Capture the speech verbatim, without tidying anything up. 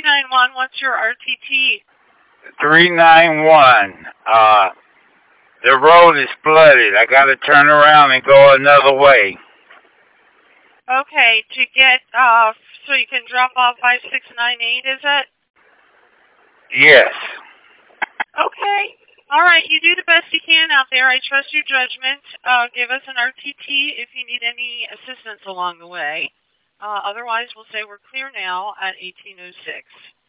nine one, what's your R T T? three nine one. Uh, the road is flooded. I gotta turn around and go another way. Okay, to get, uh, so you can drop off five six nine eight, is it? Yes. Okay. All right, you do the best you can out there. I trust your judgment. Uh, give us an R T T if you need any assistance along the way. Uh, otherwise, we'll say we're clear now at eighteen oh six.